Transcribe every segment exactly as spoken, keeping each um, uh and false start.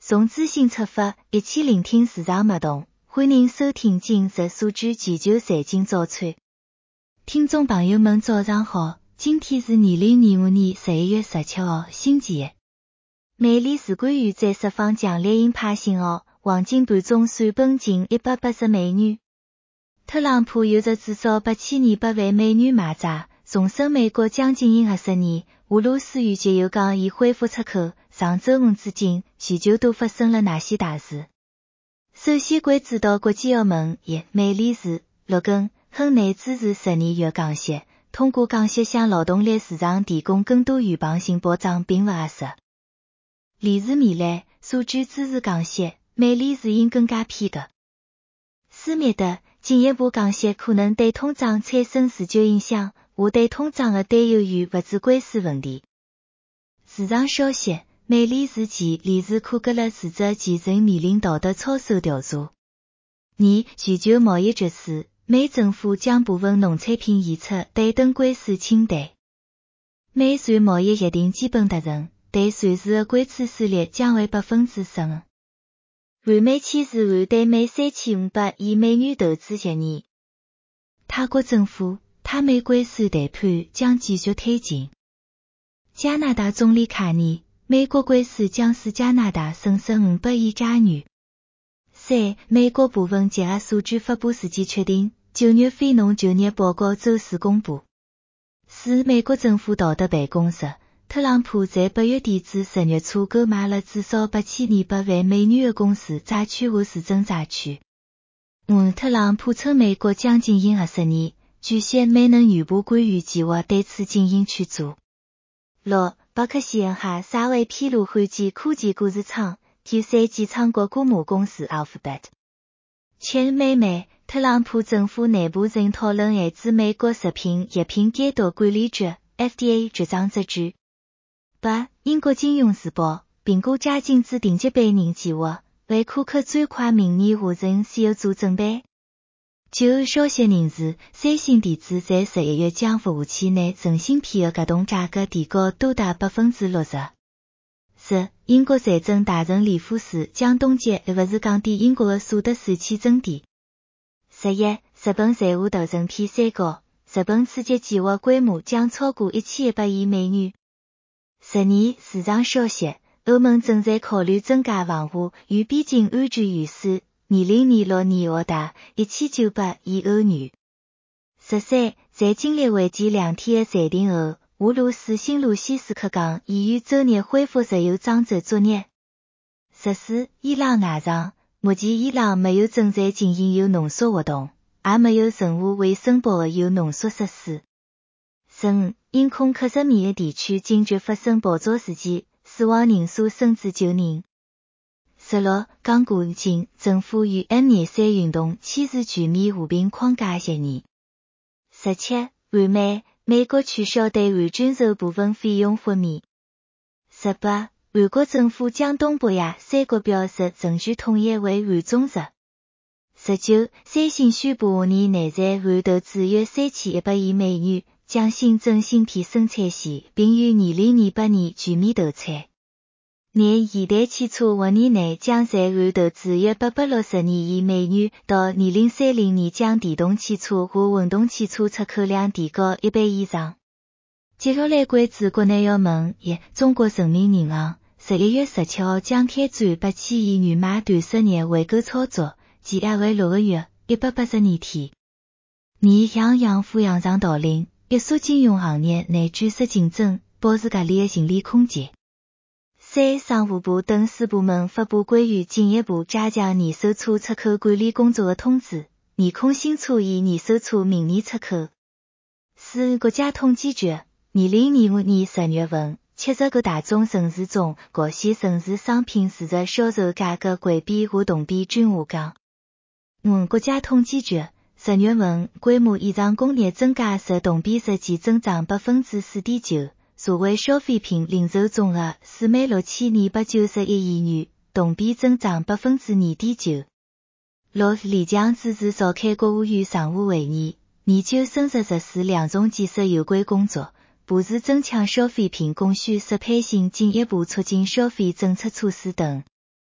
从资讯出发，一起聆听市场脉动。欢迎收听今日数据全球财经早餐。听众朋友们早上好，今天是二零二五年十一月十七号，星期一。美联储官员再释放强烈鹰派信号，黄金盘中闪崩近一百八十美元。特朗普有着至少八千二百万美元买债，重申美国将经营二十年。俄罗斯预计又讲已恢复出口。上周五至今，全球都发生了哪些大事？首先关注到国际澳门一，美联储陆根亨内支持十年月降息，通过降息向劳动力市场提供更多预防性保障并不合适。理事米兰数据支持降息，美联储应更加偏鸽。斯密特进一步降息可能对通胀产生持久影响，我对通胀的担忧与不只关系问题。市场消息。美联储前理事库格勒辞职前正面临道德操守调查。二、全球贸易局势，美政府将部分农产品移出对等关税清单。美瑞贸易协定基本达成，对瑞士的关税税率将为百分之十五。韩美签署韩对美三千五百亿美元投资协议。泰国政府泰美关税谈判将继续推进。加拿大总理卡尼。美国关税将使加拿大损失五百亿加元。三、美国部分结合数据发布时间确定，九月非农就业报告周四公布。四、美国政府道德办公室，特朗普在八月底至十月初购买了至少八千二百万美元的公司债券和市政债券。五、特朗普称美国将经营二十年，据悉没能预部官员计划对此进行劝阻。六、伯克希尔哈撒韦披露罕见科技故事厂第三季昌国估母公司 Alphabet。前美美，特朗普政府内部正讨论限制美国食品药品监督管理局 F D A 决章之举。八、英国金融时报，苹果加禁止顶级备人计划，为库克最快明年完成 C E O 做准备。九、消息人士，三星电子在十一月将服务器内纯芯片的各种价格提高多达百分之六十。十、英国财政大臣里夫斯将冻结而不是降低英国的所得税欠征地。十一、日本财务投审片三告，日本刺激计划规模将超过一千一百亿美元。十二、市场消息，欧盟正在考虑增加防护与边境安全预算。二零二六年获达一千九百亿欧元。十三，在经历危机两天的暂停后，俄罗斯新卢西斯克港已于周日恢复石油装置作业。十四，伊朗外长，目前伊朗没有正在进行铀浓缩活动，也没有任何未申报的铀浓缩设施。十五，因空克什米尔地区警局发生爆炸事件，死亡人数升至九人。十六，刚过境，政府与 M 二三运动签署全面和平框架协议。十七，韩美，美国取消对韩军售部分费用豁免。十八，韩国政府将东北亚三国表示程序统一为韩中日。十九，三星宣布下年内在韩投资约三千一百亿美元，将新增芯片生产线，并于二零二八年全面投产。廿，现代汽车五年内将在韩投资约八百六十二亿美元，到二零三零年将电动汽车和混动汽车出口量提高一倍以上。接下来关注国内要闻一，中国人民银行十一月十七号将开展八千亿元买短十年回购操作，期限为六个月，一百八十二天。二，向养富养上导令，压缩金融行业内卷缩竞争，保持合理的盈利空间。三、商务部等四部门发布关于进一步加强二手车出口管理工作的通知，严控新车与二手车明年出口。四、国家统计局二零二五年十月份，七十个大中城市中，各线城市商品市值销售价格环比和同比均下降。五、国家统计局十月份，规模以上工业增加值同比实际增长百分之四点九。社会消费品零售总额四万六千二百九十一亿元，同比增长百分之二点九。六、李强支持召开国务院常务会议，研究深入实施两重建设有关工作，部署增强消费品供需适配性进一步促进消费政策措施等。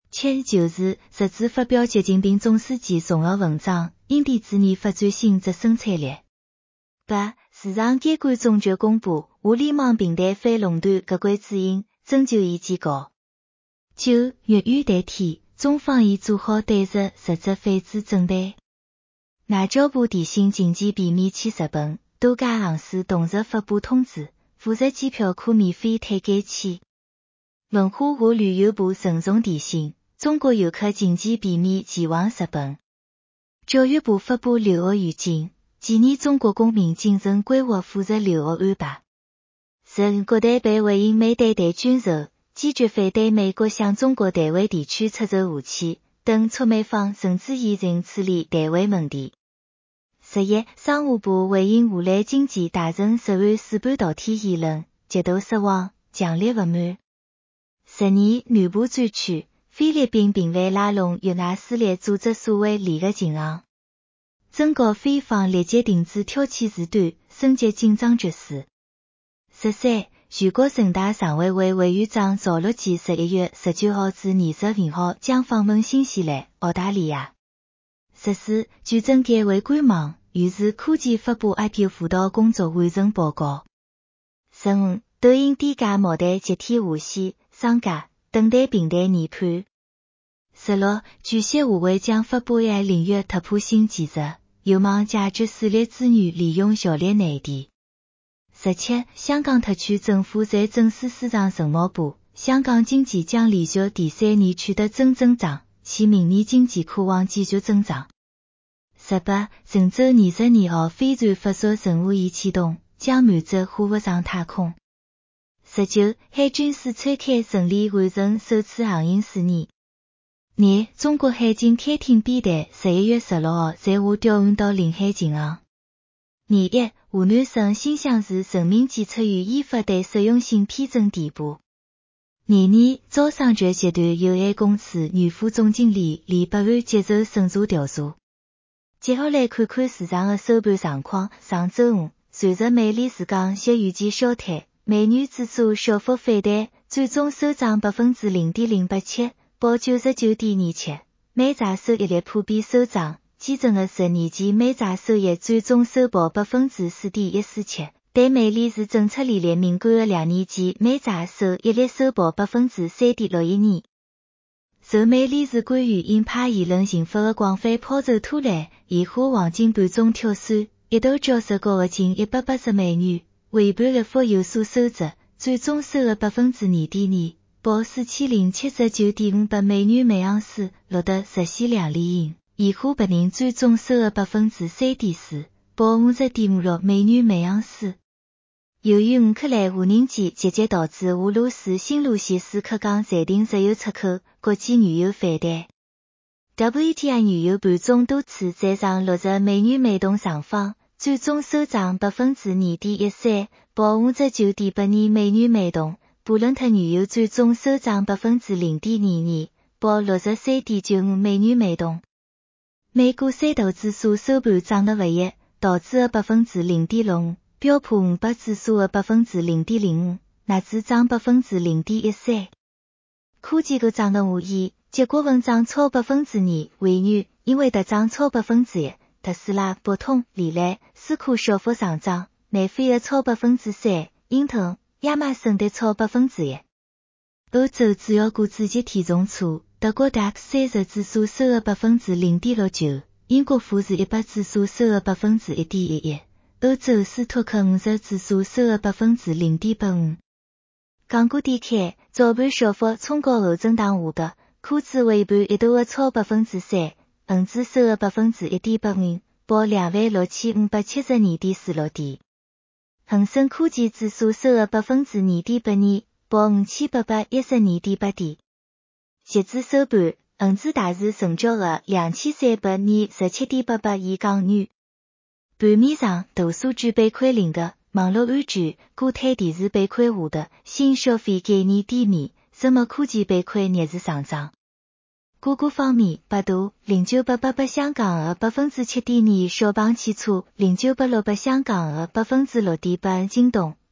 七就是实质发表习近平总书记重要文章，印地子研发展新质生产力。八、市场监管总局公布互联网平台反垄断合规指引，征求意见稿。九、粤语代替，中方已做好对日实质反制准备。外交部提醒经济避免去日本，多家航司同日发布通知，赴日机票可免费退改期。文化和旅游部郑重提醒，中国游客经济避免前往日本。教育部发布留学预警，建议中国公民谨慎规划赴日留学安排。十、国台办回应美台台军售，坚决反对美国向中国台湾地区出售武器，等促美方甚至严正处理台湾问题。十一、商务部回应荷兰经济大臣石安四半导体言论，极度失望，强烈不满。十二、南部专区，菲律宾频繁拉拢越外势力组织所谓联合勤行，征告菲方立即停止挑起事端，升级紧张局势。十三、全国人大常委会委员长赵乐际十一月十九号至二十五号将访问新西兰、澳大利亚。十四、据证监会官网，预示科技发布 I P O 辅导工作完成报告。十五、抖音低价毛蛋集体下线，商家等待平台研判。十六、据协和会将发布 A I 领域突破性技术，有望解决视力资源利用效率难题。十七、香港特区政府在正式市场承诺部，香港经济将连续第三年取得正增长，其明年经济可望继续增长。十八、神舟二十二号飞船发射任务已启动，将满载货物上太空。十九、海军四川开顺利完成首次航行试验。廿、中国海警开艇编队十一月十六号在华调运到领海勤航。廿一、湖南省新乡市人民检察院依法对实用性批准提拨。廿二、招商局集团有限公司原副总经理李百安接受审查调查。接下来看看市场的收盘状况。上周五，随着美联储降息预期消退，美元指数小幅反弹，最终收涨百分之零点零八七，报九十九点二七。美债收益率普遍收涨，基准的十年期美债收益最终收报百分之四点一四七，对美联储政策利率敏感的两年期美债收益率收报百分之三点六一二。受美联储官员鹰派言论引发的广泛抛售拖累，现货黄金盘中跳水，一度交收高的近一百八十美元，尾盘日复有所收窄，最终收了百分之二点二，报四千零七十九点五八美元每盎司，录得实现两连阴。现货白银最终收了百分之三点四，报五十点五六美元每盎司。由于乌克兰无人机袭击导致俄罗斯新路线斯克港暂停石油出口，国际原油反弹。W T I 原油盘中多次站上六十美元每桶上方，最终收涨百分之二点一三，报五十九点八二美元每桶。布伦特原油最终收涨百分之零点二二，报六十三点九五美元每桶。美股三大指数收盘涨得不一，道指的百分之零点六五。标普五百指数的百分之零点零五，纳指涨百分之零点一三。科技股涨得无疑，结果文涨超百分之二，微软英伟达涨超百分之一，特斯拉、博通、力来、思科小幅上涨，美菲的超百分之三，英特尔、亚马逊的超百分之一。欧洲主要股指集体重挫，德国 D A X 三十指数收了百分之零点六九，英国富时一百指数收了百分之一点一一。欧洲斯托克五十指数收了百分之零点八五。港股低开，早盘小幅冲高后震荡下跌，科指尾盘一度的超百分之三，恒指收了百分之一点八五，报两万六千五百七十二点四六点。恒生科技指数收了百分之二点八二，报五千八百一十二点八点。截至收盘，恒指大市成交额两千三百二十七点八八亿港元。盘面上，大数据被亏领的网络安全、固态电池被亏下的新消费概念低迷，生物科技被亏逆势上涨。个股方面，百度零九八八八香港的百分之七点二，小鹏汽车零九八六八香港的百分之六点八，京东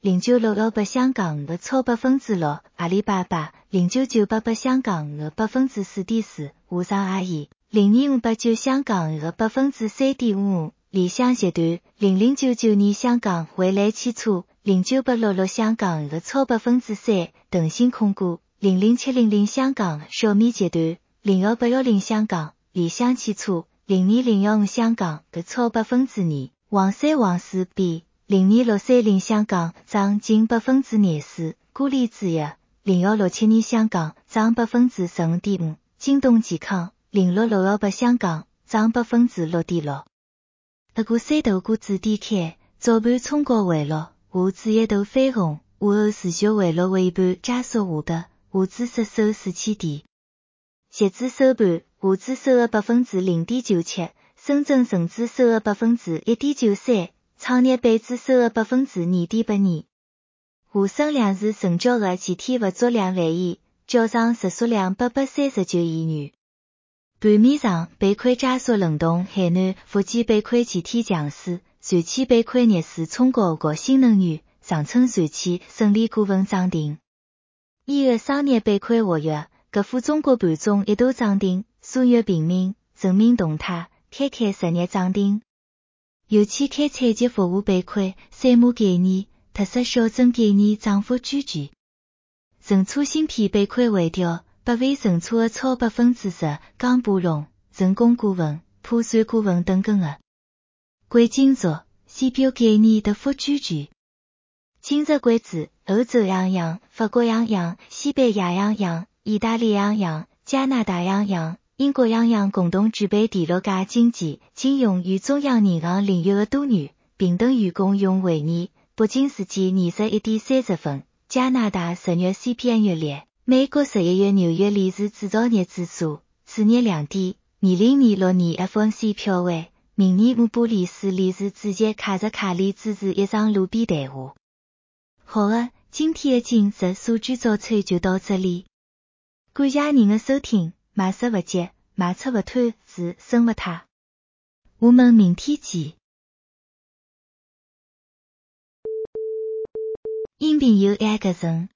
零九六六八香港的超百分之六，阿里巴巴零九九八八香港的百分之四点四，无上阿姨零二五八九香港的百分之三点五五，理想集团零零九九二香港未来汽车零九八六六香港的超百分之三，腾讯控股零零七零零香港小米集团零幺八幺零香港理想汽车零二零幺五香港的超百分之二，旺三旺四 B。零二六三零香港涨近百分之廿四，孤立制药零幺六七二香港涨百分之十五点五，京东健康零六六幺八香港涨百分之六点六。不过三头股指低开，早盘冲高回落，沪指一度翻红，午后持续回落尾盘加速下跌，沪指失守四千点。截至收盘，沪指收了百分之零点九七，深圳成指收了百分之一点九三。创业板指收了百分之二点八二，沪深两市成交额前天不足两万亿，交易实数量八百三十九亿元。盘面上，板块加速轮动，海南、福建板块前天强势，船企板块逆势冲高国新能源、长春船企胜利股份涨停。以后商业板块活跃，各富中国盘中一度涨停，苏粤平民、人民动态、开开实业涨停。尤其开采集服务板块、散码概念、特色小镇概念涨幅居前。存储芯片板块回调，北威存储的超百分之十，江波龙、人工股份、普算股份等跟的。贵金属、C P U 概念跌幅居前。今日关注欧洲央行、法国央行、西班牙央行、意大利央行、加拿大央行。英国央行共同举办第六届经济、金融与中央银行领域的多元平等与共用会议，北京时间二十一点三十分，加拿大十月 C P I 月历，美国十一月纽约利市制造业指数，次日两点，二零二六年 F O M C 票位，明年五巴黎市利市主席卡什卡里支持一场路边谈话。好的，今天的今日数据早餐就到这里，感谢您的收听。买食不急，买车不贪，是生活态。我们明天见。音频由爱格人。